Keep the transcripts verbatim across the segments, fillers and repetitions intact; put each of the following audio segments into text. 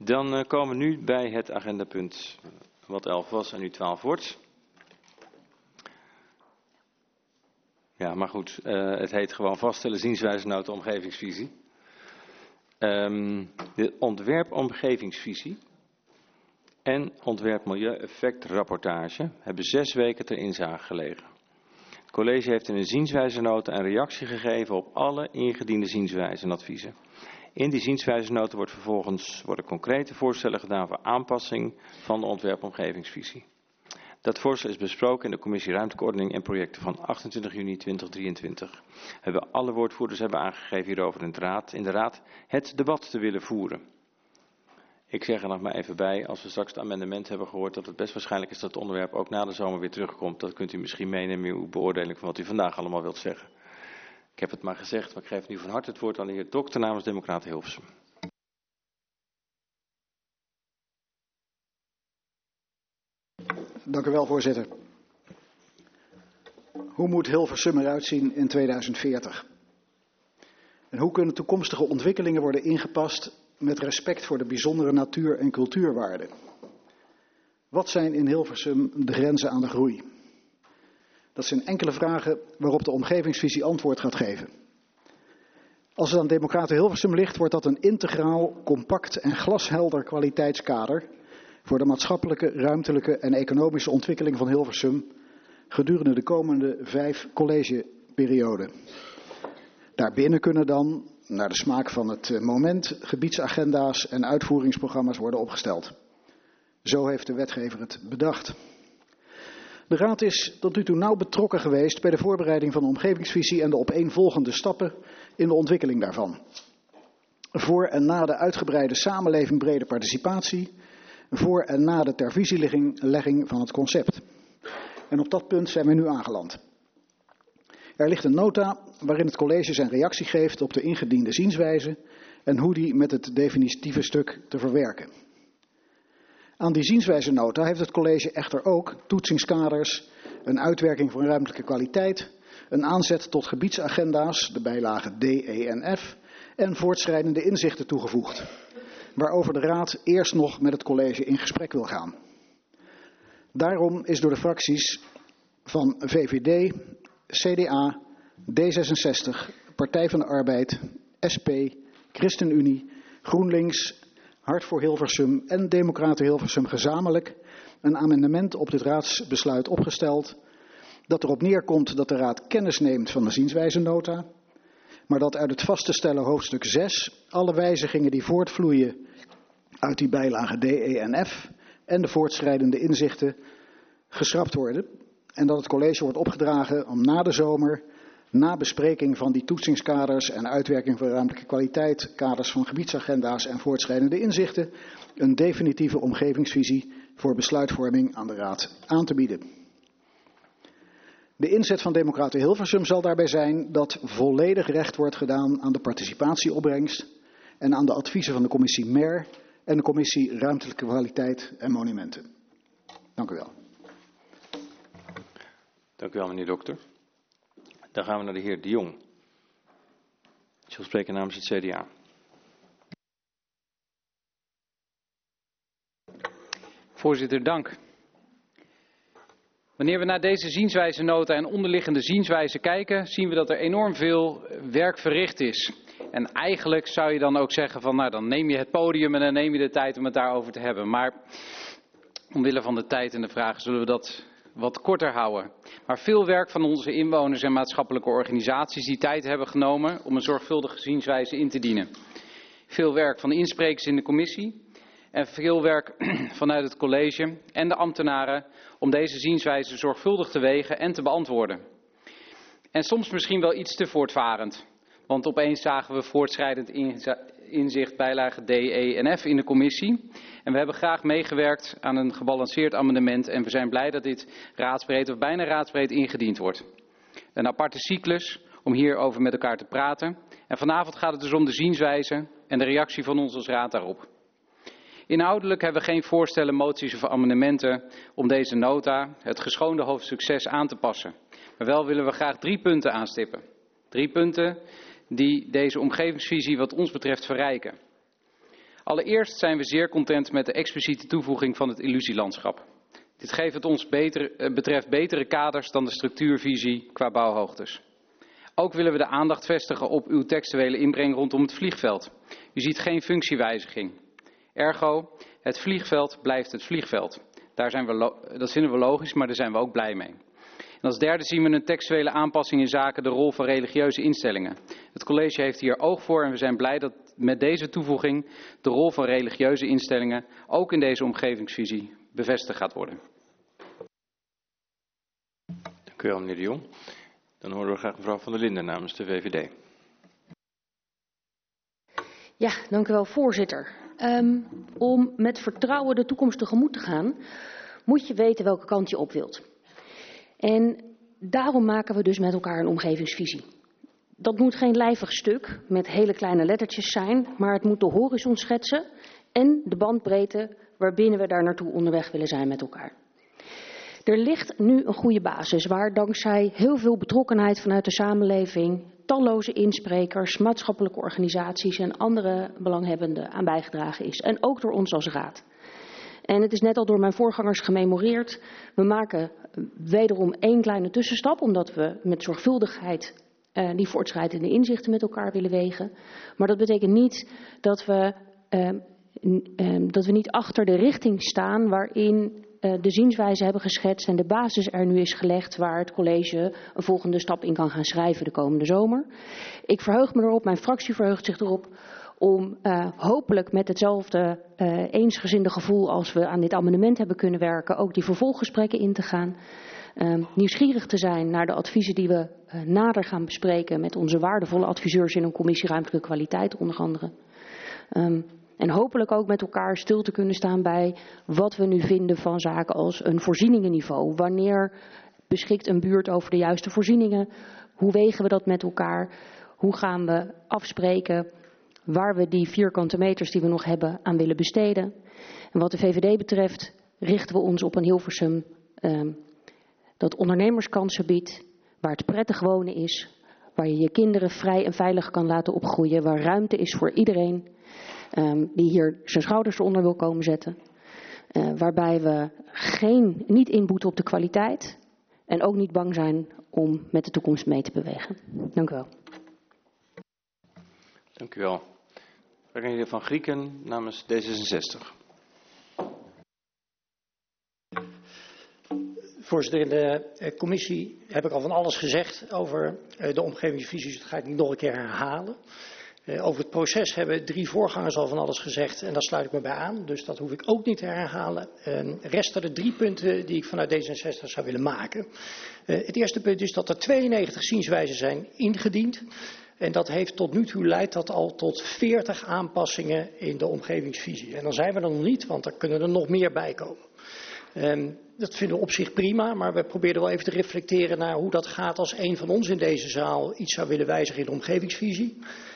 Dan uh, komen we nu bij het agendapunt wat elf was en nu twaalf wordt. Ja, maar goed, uh, het heet gewoon vaststellen zienswijzenota omgevingsvisie. Um, de ontwerp omgevingsvisie en ontwerp milieueffectrapportage hebben zes weken ter inzage gelegen. Het college heeft in een zienswijzenota een reactie gegeven op alle ingediende zienswijzen en adviezen. In die zienswijzenota wordt vervolgens worden concrete voorstellen gedaan voor aanpassing van de ontwerpomgevingsvisie. Dat voorstel is besproken in de commissie Ruimtelijke Ordening en Projecten van achtentwintig juni tweeduizend drieëntwintig. We hebben alle woordvoerders hebben aangegeven hierover in de raad, in de raad het debat te willen voeren. Ik zeg er nog maar even bij, als we straks het amendement hebben gehoord, dat het best waarschijnlijk is dat het onderwerp ook na de zomer weer terugkomt. Dat kunt u misschien meenemen in uw beoordeling van wat u vandaag allemaal wilt zeggen. Ik heb het maar gezegd, maar ik geef nu van harte het woord aan de heer Dokter namens Democraten Hilversum. Dank u wel, voorzitter. Hoe moet Hilversum eruit zien in tweeduizend veertig? En hoe kunnen toekomstige ontwikkelingen worden ingepast met respect voor de bijzondere natuur- en cultuurwaarden? Wat zijn in Hilversum de grenzen aan de groei? Dat zijn enkele vragen waarop de omgevingsvisie antwoord gaat geven. Als het aan Democraten Hilversum ligt, wordt dat een integraal, compact en glashelder kwaliteitskader voor de maatschappelijke, ruimtelijke en economische ontwikkeling van Hilversum gedurende de komende vijf collegeperioden. Daarbinnen kunnen dan, naar de smaak van het moment, gebiedsagenda's en uitvoeringsprogramma's worden opgesteld. Zo heeft de wetgever het bedacht. De Raad is tot nu toe nauw betrokken geweest bij de voorbereiding van de omgevingsvisie en de opeenvolgende stappen in de ontwikkeling daarvan. Voor en na de uitgebreide samenleving brede participatie, voor en na de ter visielegging van het concept. En op dat punt zijn we nu aangeland. Er ligt een nota waarin het college zijn reactie geeft op de ingediende zienswijze en hoe die met het definitieve stuk te verwerken. Aan die zienswijzenota heeft het college echter ook toetsingskaders, een uitwerking voor ruimtelijke kwaliteit, een aanzet tot gebiedsagenda's, de bijlagen D, E en F, en voortschrijdende inzichten toegevoegd, waarover de Raad eerst nog met het college in gesprek wil gaan. Daarom is door de fracties van V V D, C D A, D zesenzestig, Partij van de Arbeid, S P, ChristenUnie, GroenLinks, Hart voor Hilversum en Democraten Hilversum gezamenlijk een amendement op dit raadsbesluit opgesteld dat erop neerkomt dat de Raad kennis neemt van de zienswijzenota, maar dat uit het vast te stellen hoofdstuk zes alle wijzigingen die voortvloeien uit die bijlagen D, E en F en de voortschrijdende inzichten geschrapt worden en dat het college wordt opgedragen om na de zomer, na bespreking van die toetsingskaders en uitwerking van ruimtelijke kwaliteit, kaders van gebiedsagenda's en voortschrijdende inzichten, een definitieve omgevingsvisie voor besluitvorming aan de Raad aan te bieden. De inzet van Democraten Hilversum zal daarbij zijn dat volledig recht wordt gedaan aan de participatieopbrengst en aan de adviezen van de commissie M E R en de commissie Ruimtelijke Kwaliteit en Monumenten. Dank u wel. Dank u wel, meneer Dokter. Dan gaan we naar de heer De Jong. Ik zal spreken namens het C D A. Voorzitter, dank. Wanneer we naar deze zienswijzenota en onderliggende zienswijzen kijken, zien we dat er enorm veel werk verricht is. En eigenlijk zou je dan ook zeggen van, nou dan neem je het podium en dan neem je de tijd om het daarover te hebben. Maar omwille van de tijd en de vragen zullen we dat wat korter houden. Maar veel werk van onze inwoners en maatschappelijke organisaties die tijd hebben genomen om een zorgvuldige zienswijze in te dienen. Veel werk van de insprekers in de commissie en veel werk vanuit het college en de ambtenaren om deze zienswijze zorgvuldig te wegen en te beantwoorden. En soms misschien wel iets te voortvarend, want opeens zagen we voortschrijdend inzicht bijlagen D, E en F in de commissie. En we hebben graag meegewerkt aan een gebalanceerd amendement en we zijn blij dat dit raadsbreed of bijna raadsbreed ingediend wordt. Een aparte cyclus om hierover met elkaar te praten. En vanavond gaat het dus om de zienswijze en de reactie van ons als raad daarop. Inhoudelijk hebben we geen voorstellen, moties of amendementen om deze nota, het geschoonde hoofdstuk zes, aan te passen. Maar wel willen we graag drie punten aanstippen. Drie punten die deze omgevingsvisie wat ons betreft verrijken. Allereerst zijn we zeer content met de expliciete toevoeging van het illusielandschap. Dit geeft het ons beter, betreft betere kaders dan de structuurvisie qua bouwhoogtes. Ook willen we de aandacht vestigen op uw textuele inbreng rondom het vliegveld. U ziet geen functiewijziging. Ergo, het vliegveld blijft het vliegveld. Daar zijn we, dat vinden we logisch, maar daar zijn we ook blij mee. En als derde zien we een textuele aanpassing in zaken de rol van religieuze instellingen. Het college heeft hier oog voor en we zijn blij dat met deze toevoeging de rol van religieuze instellingen ook in deze omgevingsvisie bevestigd gaat worden. Dank u wel, meneer de Jong. Dan horen we graag mevrouw Van der Linden namens de V V D. Ja, dank u wel, voorzitter. Um, om met vertrouwen de toekomst tegemoet te gaan, moet je weten welke kant je op wilt. En daarom maken we dus met elkaar een omgevingsvisie. Dat moet geen lijvig stuk met hele kleine lettertjes zijn, maar het moet de horizon schetsen en de bandbreedte waarbinnen we daar naartoe onderweg willen zijn met elkaar. Er ligt nu een goede basis waar dankzij heel veel betrokkenheid vanuit de samenleving, talloze insprekers, maatschappelijke organisaties en andere belanghebbenden aan bijgedragen is. En ook door ons als raad. En het is net al door mijn voorgangers gememoreerd. We maken wederom één kleine tussenstap, omdat we met zorgvuldigheid uh, die voortschrijdende inzichten met elkaar willen wegen. Maar dat betekent niet dat we, uh, uh, dat we niet achter de richting staan waarin uh, de zienswijze hebben geschetst en de basis er nu is gelegd waar het college een volgende stap in kan gaan schrijven de komende zomer. Ik verheug me erop, mijn fractie verheugt zich erop, om uh, hopelijk met hetzelfde uh, eensgezinde gevoel als we aan dit amendement hebben kunnen werken, ook die vervolggesprekken in te gaan. Uh, nieuwsgierig te zijn naar de adviezen die we uh, nader gaan bespreken met onze waardevolle adviseurs in een commissie ruimtelijke kwaliteit onder andere. Um, en hopelijk ook met elkaar stil te kunnen staan bij wat we nu vinden van zaken als een voorzieningenniveau. Wanneer beschikt een buurt over de juiste voorzieningen? Hoe wegen we dat met elkaar? Hoe gaan we afspreken waar we die vierkante meters die we nog hebben aan willen besteden? En wat de V V D betreft richten we ons op een Hilversum um, dat ondernemerskansen biedt, waar het prettig wonen is, waar je je kinderen vrij en veilig kan laten opgroeien, waar ruimte is voor iedereen um, die hier zijn schouders onder wil komen zetten. Uh, waarbij we geen, niet inboeten op de kwaliteit en ook niet bang zijn om met de toekomst mee te bewegen. Dank u wel. Dank u wel. Meneer Van Grieken namens D zesenzestig. Voorzitter, in de commissie heb ik al van alles gezegd over de omgevingsvisie, dus dat ga ik niet nog een keer herhalen. Over het proces hebben drie voorgangers al van alles gezegd en daar sluit ik me bij aan, dus dat hoef ik ook niet te herhalen. Resten er drie punten die ik vanuit D zesenzestig zou willen maken. Het eerste punt is dat er tweeënnegentig zienswijzen zijn ingediend. En dat heeft tot nu toe leidt dat al tot veertig aanpassingen in de omgevingsvisie. En dan zijn we er nog niet, want er kunnen er nog meer bij komen. Um, dat vinden we op zich prima, maar we proberen wel even te reflecteren naar hoe dat gaat als een van ons in deze zaal iets zou willen wijzigen in de omgevingsvisie.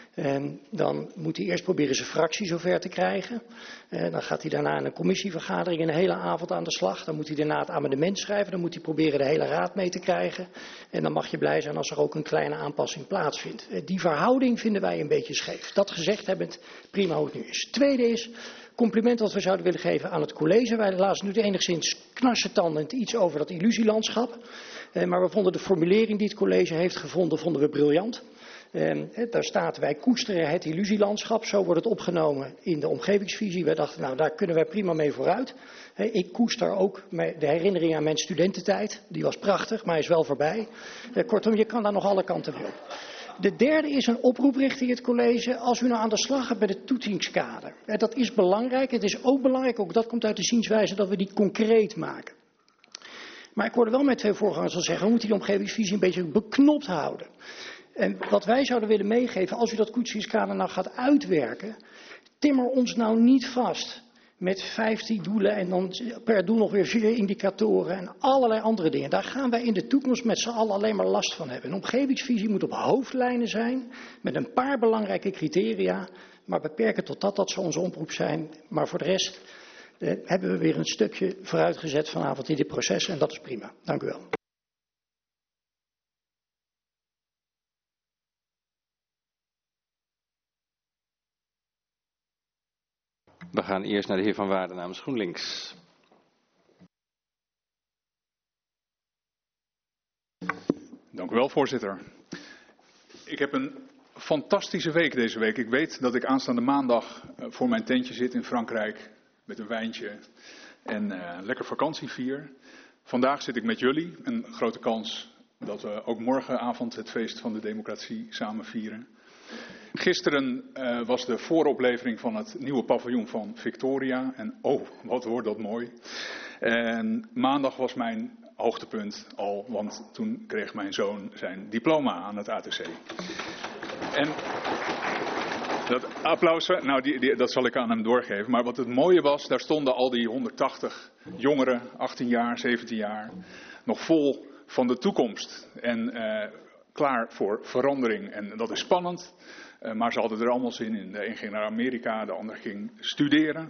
En dan moet hij eerst proberen zijn fractie zover te krijgen. En dan gaat hij daarna in een commissievergadering een hele avond aan de slag. Dan moet hij daarna het amendement schrijven. Dan moet hij proberen de hele raad mee te krijgen. En dan mag je blij zijn als er ook een kleine aanpassing plaatsvindt. Die verhouding vinden wij een beetje scheef. Dat gezegd hebbend, prima hoe het nu is. Tweede is, compliment wat we zouden willen geven aan het college. Wij lazen nu enigszins knarsetandend iets over dat illusielandschap. Maar we vonden de formulering die het college heeft gevonden, vonden we briljant. Um, he, daar staat, wij koesteren het illusielandschap, zo wordt het opgenomen in de omgevingsvisie. Wij dachten, nou daar kunnen wij prima mee vooruit. He, ik koester ook de herinnering aan mijn studententijd, die was prachtig, maar is wel voorbij. Uh, kortom, je kan daar nog alle kanten mee op. De derde is een oproep richting het college, als u nou aan de slag gaat met het toetsingskader. He, dat is belangrijk, het is ook belangrijk, ook dat komt uit de zienswijze, dat we die concreet maken. Maar ik hoorde wel met twee voorgangers al zeggen, we moeten die omgevingsvisie een beetje beknopt houden. En wat wij zouden willen meegeven, als u dat toetsingskader nou gaat uitwerken, timmer ons nou niet vast met vijftien doelen en dan per doel nog weer vier indicatoren en allerlei andere dingen. Daar gaan wij in de toekomst met z'n allen alleen maar last van hebben. Een omgevingsvisie moet op hoofdlijnen zijn, met een paar belangrijke criteria, maar beperken tot dat, dat zou onze oproep zijn. Maar voor de rest eh, hebben we weer een stukje vooruitgezet vanavond in dit proces en dat is prima. Dank u wel. We gaan eerst naar de heer Van Waarden namens GroenLinks. Dank u wel, voorzitter. Ik heb een fantastische week deze week. Ik weet dat ik aanstaande maandag voor mijn tentje zit in Frankrijk met een wijntje en uh, lekker vakantie vier. Vandaag zit ik met jullie. Een grote kans dat we ook morgenavond het feest van de democratie samen vieren. Gisteren uh, was de vooroplevering van het nieuwe paviljoen van Victoria. En oh, wat wordt dat mooi. En maandag was mijn hoogtepunt al, want toen kreeg mijn zoon zijn diploma aan het A T C. En dat applaus, nou die, die, dat zal ik aan hem doorgeven. Maar wat het mooie was, daar stonden al die honderdtachtig jongeren, achttien jaar, zeventien jaar, nog vol van de toekomst. En uh, klaar voor verandering. En dat is spannend, uh, maar ze hadden er allemaal zin in. De een ging naar Amerika, de ander ging studeren.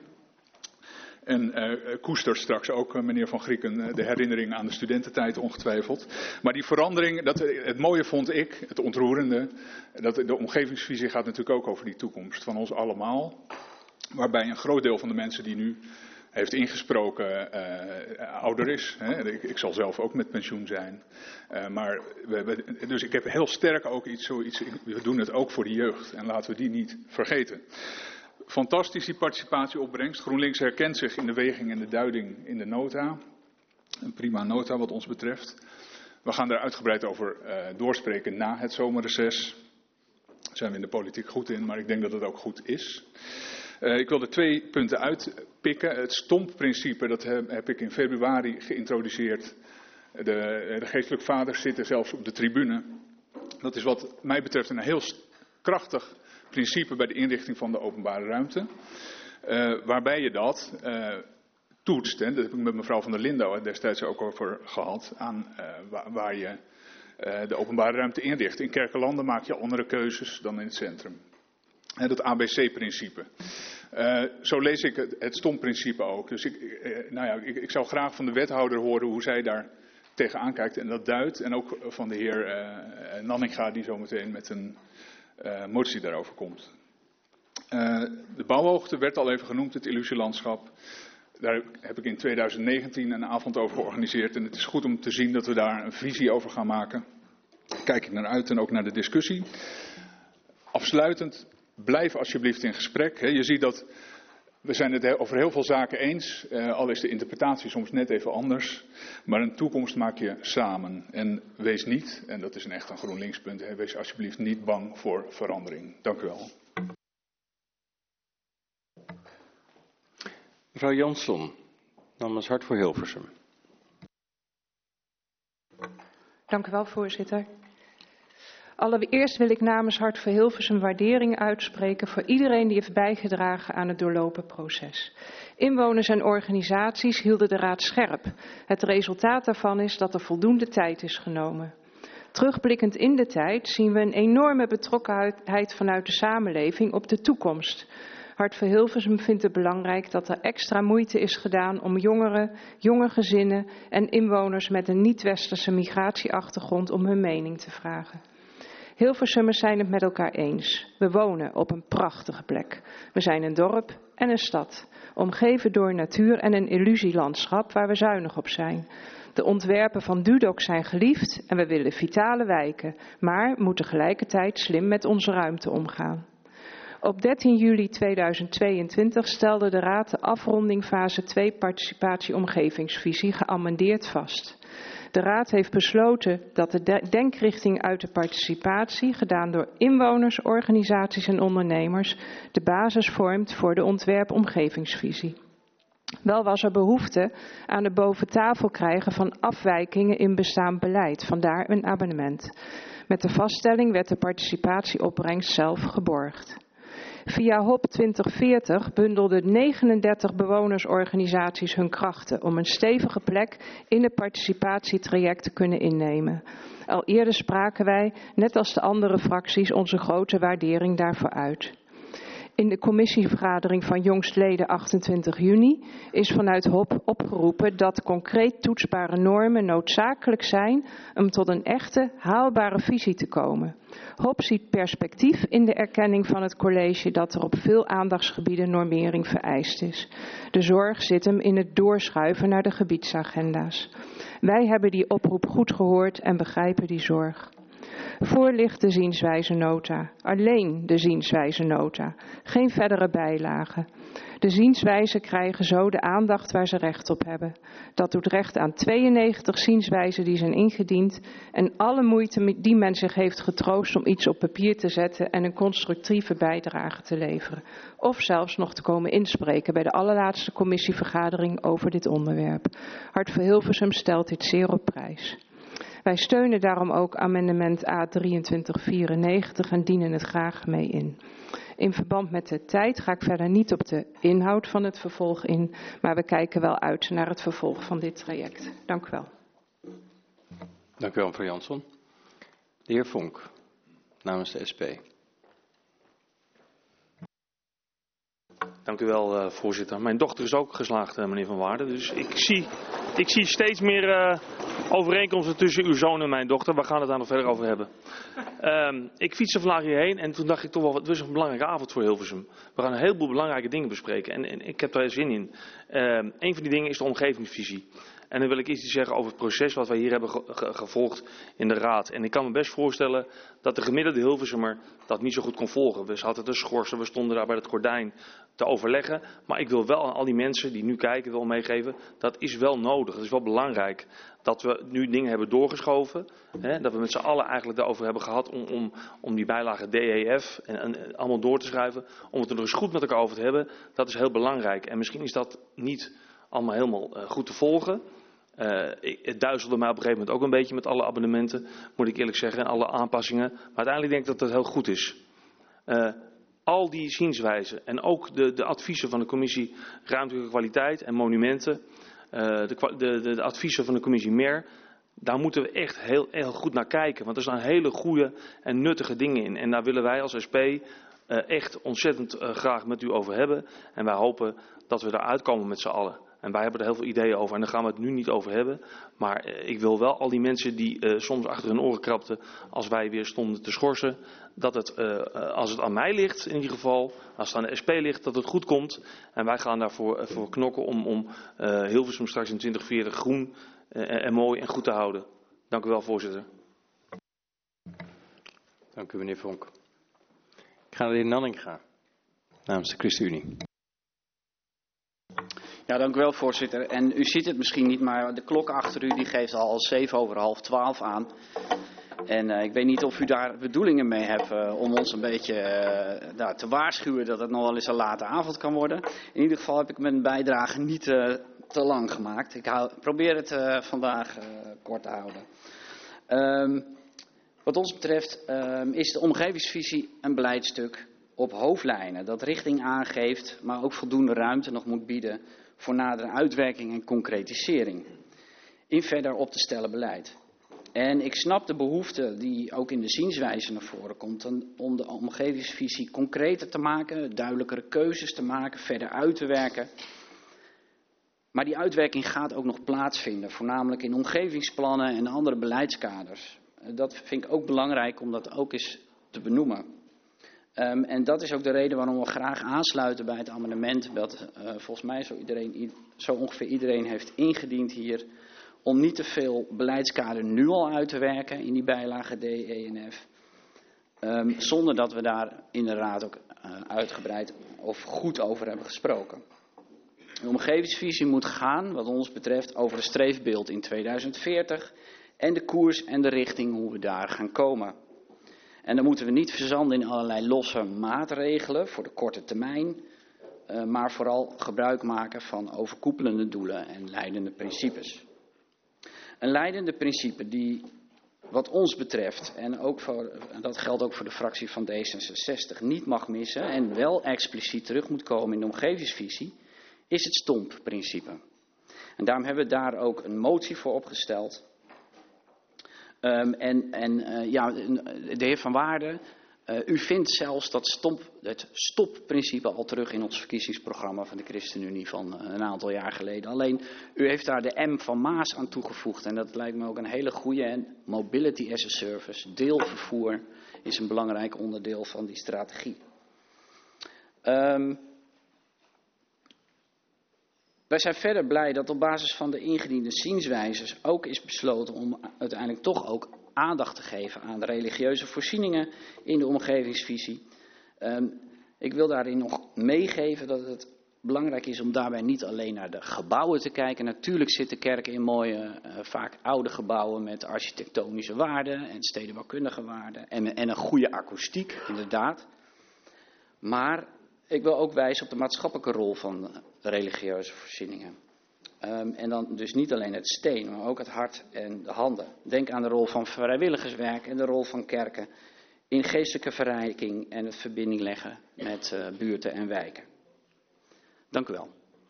En uh, koester straks ook, uh, meneer Van Grieken, uh, de herinnering aan de studententijd ongetwijfeld. Maar die verandering, dat, het mooie vond ik, het ontroerende, dat de omgevingsvisie gaat natuurlijk ook over die toekomst van ons allemaal. Waarbij een groot deel van de mensen die nu heeft ingesproken uh, ouder is. Hè. Ik, ik zal zelf ook met pensioen zijn. Uh, maar we hebben, dus ik heb heel sterk ook iets, zoiets, we doen het ook voor de jeugd en laten we die niet vergeten. Fantastisch die participatieopbrengst. GroenLinks herkent zich in de weging en de duiding in de nota. Een prima nota wat ons betreft. We gaan daar uitgebreid over uh, doorspreken na het zomerreces. Daar zijn we in de politiek goed in, maar ik denk dat het ook goed is. Uh, ik wil er twee punten uitpikken. Het stompprincipe, dat heb, heb ik in februari geïntroduceerd. De, de geestelijk vaders zitten zelfs op de tribune. Dat is wat mij betreft een heel krachtig principe bij de inrichting van de openbare ruimte. Uh, waarbij je dat uh, toetst, en dat heb ik met mevrouw van der Lindau destijds ook over gehad, aan uh, waar, waar je uh, de openbare ruimte inricht. In Kerkelanden maak je andere keuzes dan in het centrum. En dat A B C-principe. Uh, zo lees ik het, het stomprincipe ook. Dus ik, uh, nou ja, ik, ik zou graag van de wethouder horen hoe zij daar tegenaan kijkt en dat duidt. En ook van de heer uh, Nanninga die zo meteen met een Uh, motie daarover komt. Uh, de bouwhoogte werd al even genoemd, het illusielandschap. Daar heb ik in tweeduizend negentien een avond over georganiseerd. En het is goed om te zien dat we daar een visie over gaan maken. Kijk ik naar uit en ook naar de discussie. Afsluitend, blijf alsjeblieft in gesprek. He, je ziet dat we zijn het over heel veel zaken eens. Uh, al is de interpretatie soms net even anders. Maar een toekomst maak je samen. En wees niet, en dat is een echt een GroenLinks-punt, hè, wees alsjeblieft niet bang voor verandering. Dank u wel. Mevrouw Jansson, namens Hart voor Hilversum. Dank u wel, voorzitter. Allereerst wil ik namens Hart voor Hilversum waardering uitspreken voor iedereen die heeft bijgedragen aan het doorlopen proces. Inwoners en organisaties hielden de raad scherp. Het resultaat daarvan is dat er voldoende tijd is genomen. Terugblikkend in de tijd zien we een enorme betrokkenheid vanuit de samenleving op de toekomst. Hart voor Hilversum vindt het belangrijk dat er extra moeite is gedaan om jongeren, jonge gezinnen en inwoners met een niet-westerse migratieachtergrond om hun mening te vragen. Hilversummers zijn het met elkaar eens. We wonen op een prachtige plek. We zijn een dorp en een stad, omgeven door natuur en een illusielandschap waar we zuinig op zijn. De ontwerpen van Dudok zijn geliefd en we willen vitale wijken, maar moeten tegelijkertijd slim met onze ruimte omgaan. Op dertien juli tweeduizend tweeëntwintig stelde de Raad de afronding fase twee participatie-omgevingsvisie geamendeerd vast. De Raad heeft besloten dat de denkrichting uit de participatie, gedaan door inwoners, organisaties en ondernemers, de basis vormt voor de ontwerp-omgevingsvisie. Wel was er behoefte aan het boven tafel krijgen van afwijkingen in bestaand beleid, vandaar een abonnement. Met de vaststelling werd de participatieopbrengst zelf geborgd. Via H O P twintig veertig bundelden negenendertig bewonersorganisaties hun krachten om een stevige plek in het participatietraject te kunnen innemen. Al eerder spraken wij, net als de andere fracties, onze grote waardering daarvoor uit. In de commissievergadering van jongstleden achtentwintig juni is vanuit H O P opgeroepen dat concreet toetsbare normen noodzakelijk zijn om tot een echte haalbare visie te komen. H O P ziet perspectief in de erkenning van het college dat er op veel aandachtsgebieden normering vereist is. De zorg zit hem in het doorschuiven naar de gebiedsagenda's. Wij hebben die oproep goed gehoord en begrijpen die zorg. Voor ligt de zienswijzenota. Alleen de zienswijzenota. Geen verdere bijlagen. De zienswijzen krijgen zo de aandacht waar ze recht op hebben. Dat doet recht aan tweeënnegentig zienswijzen die zijn ingediend en alle moeite die men zich heeft getroost om iets op papier te zetten en een constructieve bijdrage te leveren. Of zelfs nog te komen inspreken bij de allerlaatste commissievergadering over dit onderwerp. Hart voor Hilversum stelt dit zeer op prijs. Wij steunen daarom ook amendement A drieëntwintig vierennegentig en dienen het graag mee in. In verband met de tijd ga ik verder niet op de inhoud van het vervolg in, maar we kijken wel uit naar het vervolg van dit traject. Dank u wel. Dank u wel, mevrouw Jansson. De heer Vonk, namens de S P. Dank u wel, uh, voorzitter. Mijn dochter is ook geslaagd, uh, meneer Van Waarden. Dus ik zie, ik zie steeds meer uh, overeenkomsten tussen uw zoon en mijn dochter. We gaan het daar nog verder over hebben. Um, ik fietste vandaag hierheen en toen dacht ik toch wel, het was een belangrijke avond voor Hilversum. We gaan een heleboel belangrijke dingen bespreken en, en ik heb daar zin in. Um, een van die dingen is de omgevingsvisie. En dan wil ik iets zeggen over het proces wat wij hier hebben ge ge gevolgd in de raad. En ik kan me best voorstellen dat de gemiddelde Hilversummer dat niet zo goed kon volgen. We zaten te schorsen, we stonden daar bij het gordijn te overleggen. Maar ik wil wel aan al die mensen die nu kijken wel meegeven, dat is wel nodig. Het is wel belangrijk dat we nu dingen hebben doorgeschoven. Hè, dat we met z'n allen eigenlijk daarover hebben gehad om, om, om die bijlage D E F en, en allemaal door te schrijven. Om het er nog eens goed met elkaar over te hebben, dat is heel belangrijk. En misschien is dat niet allemaal helemaal uh, goed te volgen. Uh, het duizelde mij op een gegeven moment ook een beetje met alle abonnementen, moet ik eerlijk zeggen, en alle aanpassingen. Maar uiteindelijk denk ik dat dat heel goed is. Uh, al die zienswijzen en ook de, de adviezen van de commissie Ruimtelijke Kwaliteit en Monumenten, uh, de, de, de, de adviezen van de commissie M E R, daar moeten we echt heel, heel goed naar kijken. Want er staan hele goede en nuttige dingen in. En daar willen wij als S P uh, echt ontzettend uh, graag met u over hebben. En wij hopen dat we eruit komen met z'n allen. En wij hebben er heel veel ideeën over en daar gaan we het nu niet over hebben. Maar uh, ik wil wel al die mensen die uh, soms achter hun oren krabden als wij weer stonden te schorsen, dat het, uh, als het aan mij ligt in ieder geval, als het aan de S P ligt, dat het goed komt. En wij gaan daarvoor uh, voor knokken om, om uh, Hilversum straks in twintig veertig groen uh, en mooi en goed te houden. Dank u wel, voorzitter. Dank u, meneer Vonk. Ik ga naar de heer Nanninga, namens de ChristenUnie. Ja, dank u wel, voorzitter. En u ziet het misschien niet, maar de klok achter u die geeft al zeven over half twaalf aan. En uh, ik weet niet of u daar bedoelingen mee hebt uh, om ons een beetje uh, nou, te waarschuwen dat het nog wel eens een late avond kan worden. In ieder geval heb ik mijn bijdrage niet uh, te lang gemaakt. Ik hou, probeer het uh, vandaag uh, kort te houden. Um, wat ons betreft um, is de omgevingsvisie een beleidstuk op hoofdlijnen dat richting aangeeft, maar ook voldoende ruimte nog moet bieden voor nadere uitwerking en concretisering in verder op te stellen beleid. En ik snap de behoefte die ook in de zienswijze naar voren komt om de omgevingsvisie concreter te maken, duidelijkere keuzes te maken, verder uit te werken. Maar die uitwerking gaat ook nog plaatsvinden, voornamelijk in omgevingsplannen en andere beleidskaders. Dat vind ik ook belangrijk om dat ook eens te benoemen. Um, en dat is ook de reden waarom we graag aansluiten bij het amendement dat uh, volgens mij zo, iedereen, zo ongeveer iedereen heeft ingediend hier. Om niet te veel beleidskader nu al uit te werken in die bijlage D, E en F. Um, zonder dat we daar in de raad ook uh, uitgebreid of goed over hebben gesproken. De omgevingsvisie moet gaan, wat ons betreft, over het streefbeeld in tweeduizend veertig. En de koers en de richting hoe we daar gaan komen. En dan moeten we niet verzanden in allerlei losse maatregelen voor de korte termijn. Uh, maar vooral gebruik maken van overkoepelende doelen en leidende principes. Een leidende principe die wat ons betreft, en ook voor, dat geldt ook voor de fractie van D zesenzestig, niet mag missen en wel expliciet terug moet komen in de omgevingsvisie, is het stompprincipe. En daarom hebben we daar ook een motie voor opgesteld. Um, en en uh, ja, de heer Van Waarden Uh, u vindt zelfs dat stomp, het stopprincipe al terug in ons verkiezingsprogramma van de ChristenUnie van uh, een aantal jaar geleden. Alleen, u heeft daar de M van Maas aan toegevoegd en dat lijkt me ook een hele goede. En mobility as a service, deelvervoer, is een belangrijk onderdeel van die strategie. Um, wij zijn verder blij dat op basis van de ingediende zienswijzes ook is besloten om uiteindelijk toch ook aandacht te geven aan de religieuze voorzieningen in de omgevingsvisie. Um, ik wil daarin nog meegeven dat het belangrijk is om daarbij niet alleen naar de gebouwen te kijken. Natuurlijk zitten kerken in mooie, uh, vaak oude gebouwen met architectonische waarden en stedenbouwkundige waarden en, en een goede akoestiek, inderdaad. Maar ik wil ook wijzen op de maatschappelijke rol van de religieuze voorzieningen. Um, en dan dus niet alleen het steen, maar ook het hart en de handen. Denk aan de rol van vrijwilligerswerk en de rol van kerken in geestelijke verrijking en het verbinding leggen met uh, buurten en wijken. Dank u wel.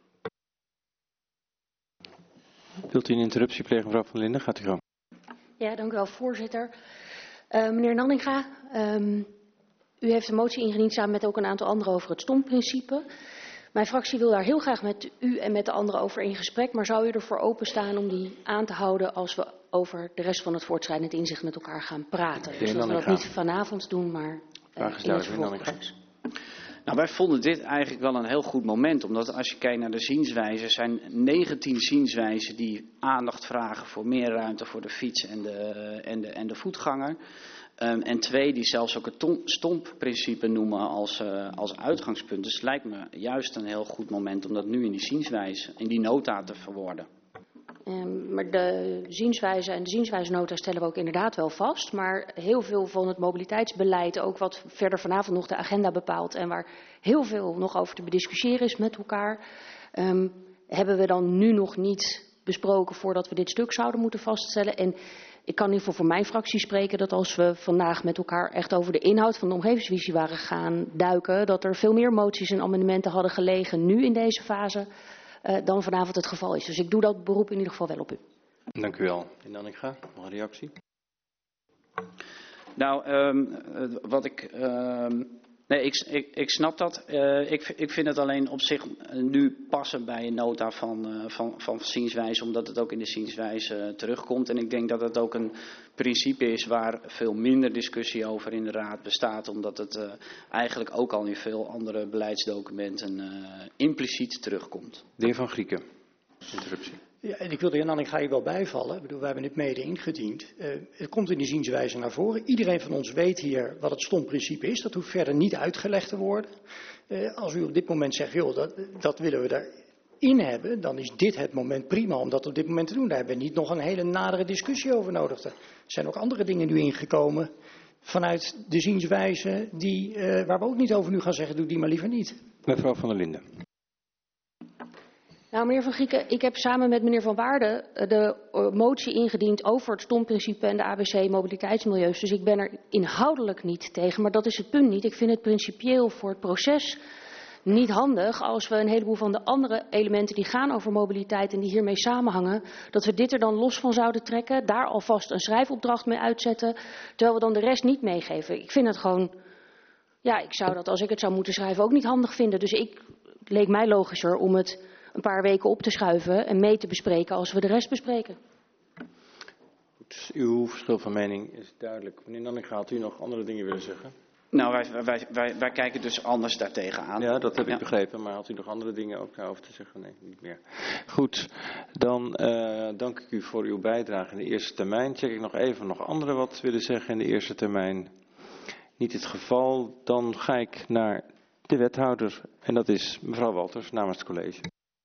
Wilt u een interruptie plegen, mevrouw Van Linden? Gaat u gang. Ja, dank u wel, voorzitter. Uh, meneer Nanninga, um, u heeft een motie ingediend samen met ook een aantal anderen over het stompprincipe. Mijn fractie wil daar heel graag met u en met de anderen over in gesprek, maar zou u ervoor openstaan om die aan te houden als we over de rest van het voortschrijdend inzicht met elkaar gaan praten? Dus dat we dat niet vanavond doen, maar uh, in het vervolgproces. Nou, wij vonden dit eigenlijk wel een heel goed moment, omdat als je kijkt naar de zienswijzen, zijn negentien zienswijzen die aandacht vragen voor meer ruimte voor de fiets en de, en de, en de voetganger. Um, en twee die zelfs ook het stompprincipe noemen als, uh, als uitgangspunt. Dus het lijkt me juist een heel goed moment om dat nu in die zienswijze, in die nota te verwoorden. Um, maar de zienswijze en de zienswijzenota stellen we ook inderdaad wel vast. Maar heel veel van het mobiliteitsbeleid, ook wat verder vanavond nog de agenda bepaalt en waar heel veel nog over te bediscussiëren is met elkaar, um, hebben we dan nu nog niet besproken voordat we dit stuk zouden moeten vaststellen. En ik kan in ieder geval voor mijn fractie spreken dat als we vandaag met elkaar echt over de inhoud van de omgevingsvisie waren gaan duiken, dat er veel meer moties en amendementen hadden gelegen nu in deze fase uh, dan vanavond het geval is. Dus ik doe dat beroep in ieder geval wel op u. Dank u wel. En dan ik ga nog een reactie. Nou, um, wat ik... Um, nee, ik, ik, ik snap dat. Uh, ik, ik vind het alleen op zich nu passen bij een nota van, uh, van, van zienswijze, omdat het ook in de zienswijze uh, terugkomt. En ik denk dat het ook een principe is waar veel minder discussie over in de Raad bestaat, omdat het uh, eigenlijk ook al in veel andere beleidsdocumenten uh, impliciet terugkomt. De heer Van Grieken, interruptie. Ja, en ik wil de heer Nanninga hier wel bijvallen. Ik bedoel, wij hebben het mede ingediend. Uh, het komt in die zienswijze naar voren. Iedereen van ons weet hier wat het stompprincipe is. Dat hoeft verder niet uitgelegd te worden. Uh, als u op dit moment zegt, joh, dat, dat willen we daarin hebben, dan is dit het moment prima om dat op dit moment te doen. Daar hebben we niet nog een hele nadere discussie over nodig. Er zijn ook andere dingen nu ingekomen vanuit de zienswijze die, uh, waar we ook niet over nu gaan zeggen, doe die maar liever niet. Mevrouw Van der Linden. Nou, meneer Van Grieken, ik heb samen met meneer Van Waarden de motie ingediend over het stompprincipe en de A B C mobiliteitsmilieus. Dus ik ben er inhoudelijk niet tegen, maar dat is het punt niet. Ik vind het principieel voor het proces niet handig als we een heleboel van de andere elementen die gaan over mobiliteit en die hiermee samenhangen, dat we dit er dan los van zouden trekken, daar alvast een schrijfopdracht mee uitzetten, terwijl we dan de rest niet meegeven. Ik vind het gewoon, ja, ik zou dat als ik het zou moeten schrijven ook niet handig vinden. Dus ik, het leek mij logischer om het een paar weken op te schuiven en mee te bespreken als we de rest bespreken. Goed, uw verschil van mening is duidelijk. Meneer Nanninga, had u nog andere dingen willen zeggen? Nou, wij, wij, wij, wij kijken dus anders daartegen aan. Ja, dat heb ik ja. begrepen, maar had u nog andere dingen ook daarover te zeggen? Nee, niet meer. Goed, dan uh, dank ik u voor uw bijdrage in de eerste termijn. Check ik nog even nog anderen wat willen zeggen in de eerste termijn. Niet het geval, dan ga ik naar de wethouder en dat is mevrouw Walters namens het college.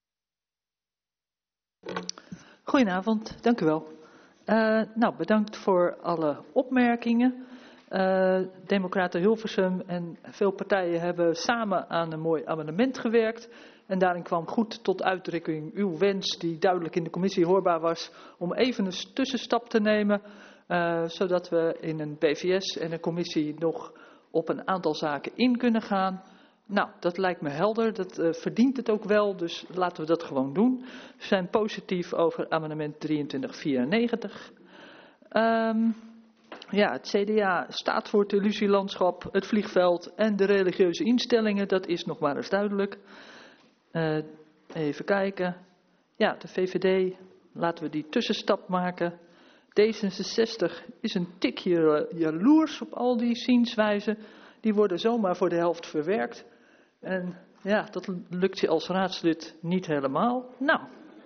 Goedenavond, dank u wel. Uh, nou, bedankt voor alle opmerkingen. Uh, Democraten Hilversum en veel partijen hebben samen aan een mooi amendement gewerkt. En daarin kwam goed tot uitdrukking uw wens, die duidelijk in de commissie hoorbaar was, om even een tussenstap te nemen. Uh, zodat we in een B V S en een commissie nog op een aantal zaken in kunnen gaan. Nou, dat lijkt me helder, dat uh, verdient het ook wel, dus laten we dat gewoon doen. We zijn positief over amendement drieëntwintig vierennegentig. Um, Ja, het C D A staat voor het illusielandschap, het vliegveld en de religieuze instellingen. Dat is nog maar eens duidelijk. Uh, even kijken. Ja, de V V D, laten we die tussenstap maken. D zesenzestig is een tikje jaloers op al die zienswijzen. Die worden zomaar voor de helft verwerkt. En ja, dat lukt je als raadslid niet helemaal. Nou.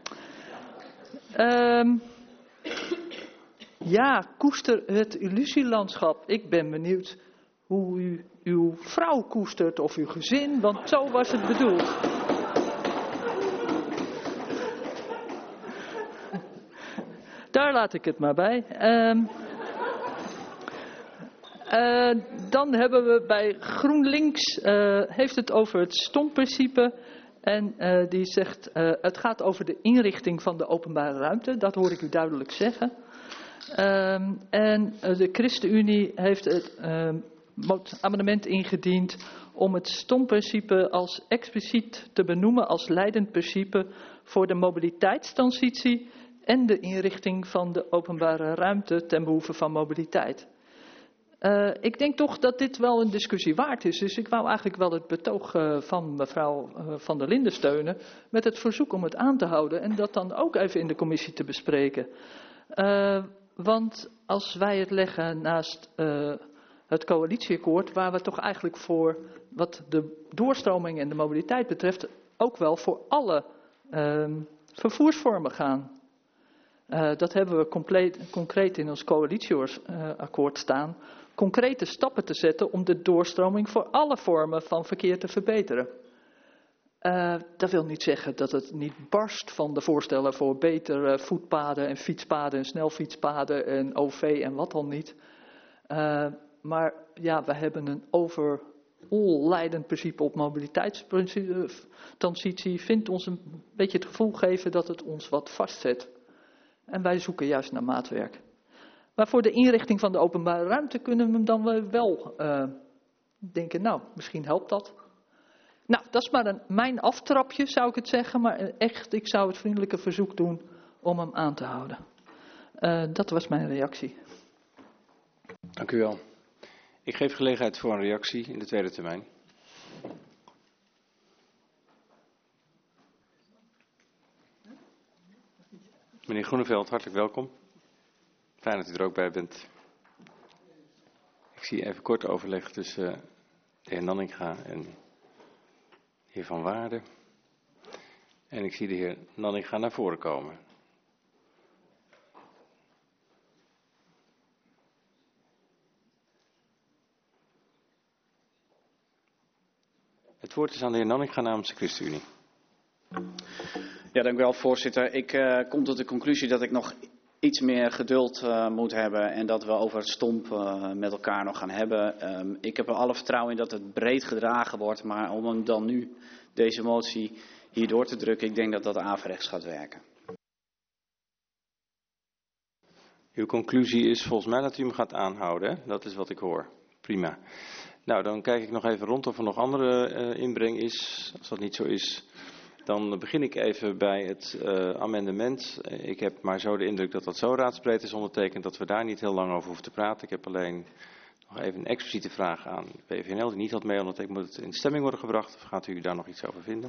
Um, ja, koester het illusielandschap. Ik ben benieuwd hoe u uw vrouw koestert of uw gezin, want zo was het bedoeld. Daar laat ik het maar bij. Um, uh, dan hebben we bij GroenLinks, uh, heeft het over het STOMP-principe. En uh, die zegt, uh, het gaat over de inrichting van de openbare ruimte. Dat hoor ik u duidelijk zeggen. Um, en uh, de ChristenUnie heeft het uh, amendement ingediend om het STOMP-principe als expliciet te benoemen als leidend principe voor de mobiliteitstransitie en de inrichting van de openbare ruimte ten behoeve van mobiliteit. Uh, ik denk toch dat dit wel een discussie waard is. Dus ik wou eigenlijk wel het betoog uh, van mevrouw uh, Van der Linden steunen met het verzoek om het aan te houden en dat dan ook even in de commissie te bespreken. Uh, want als wij het leggen naast uh, het coalitieakkoord, waar we toch eigenlijk voor wat de doorstroming en de mobiliteit betreft ook wel voor alle uh, vervoersvormen gaan. Uh, dat hebben we compleet, concreet in ons coalitieakkoord staan. Concrete stappen te zetten om de doorstroming voor alle vormen van verkeer te verbeteren. Uh, dat wil niet zeggen dat het niet barst van de voorstellen voor betere voetpaden en fietspaden en snelfietspaden en O V en wat dan niet. Uh, maar ja, we hebben een overal leidend principe op mobiliteitstransitie. Vindt ons een beetje het gevoel geven dat het ons wat vastzet. En wij zoeken juist naar maatwerk. Maar voor de inrichting van de openbare ruimte kunnen we dan wel uh, denken, nou, misschien helpt dat. Nou, dat is maar een, mijn aftrapje, zou ik het zeggen. Maar echt, ik zou het vriendelijke verzoek doen om hem aan te houden. Uh, dat was mijn reactie. Dank u wel. Ik geef gelegenheid voor een reactie in de tweede termijn. Meneer Groeneveld, hartelijk welkom. Fijn dat u er ook bij bent. Ik zie even kort overleg tussen uh, de heer Nanninga en de heer Van Waarden. En ik zie de heer Nanninga naar voren komen. Het woord is aan de heer Nanninga namens de ChristenUnie. Ja, dank u wel, voorzitter. Ik uh, kom tot de conclusie dat ik nog iets meer geduld uh, moet hebben en dat we over het STOMP uh, met elkaar nog gaan hebben. Um, ik heb er alle vertrouwen in dat het breed gedragen wordt, maar om hem dan nu, deze motie, hier door te drukken, ik denk dat dat averechts gaat werken. Uw conclusie is volgens mij dat u hem gaat aanhouden, hè? Dat is wat ik hoor. Prima. Nou, dan kijk ik nog even rond of er nog andere uh, inbreng is. Als dat niet zo is, dan begin ik even bij het uh, amendement. Ik heb maar zo de indruk dat dat zo raadsbreed is ondertekend dat we daar niet heel lang over hoeven te praten. Ik heb alleen nog even een expliciete vraag aan de P V N L die niet had mee ondertekend. Moet het in stemming worden gebracht of gaat u daar nog iets over vinden?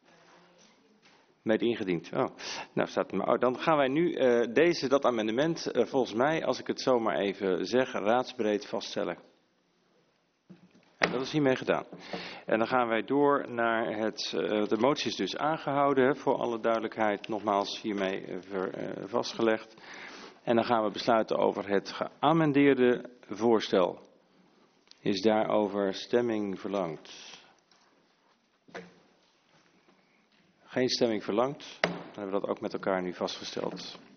Mede ingediend. Oh. Nou, staat maar. Oh, dan gaan wij nu uh, deze, dat amendement uh, volgens mij, als ik het zo maar even zeg, raadsbreed vaststellen. En dat is hiermee gedaan. En dan gaan wij door naar het, uh, de motie is dus aangehouden, hè, voor alle duidelijkheid, nogmaals hiermee uh, ver, uh, vastgelegd. En dan gaan we besluiten over het geamendeerde voorstel. Is daarover stemming verlangd? Geen stemming verlangd. Dan hebben we dat ook met elkaar nu vastgesteld.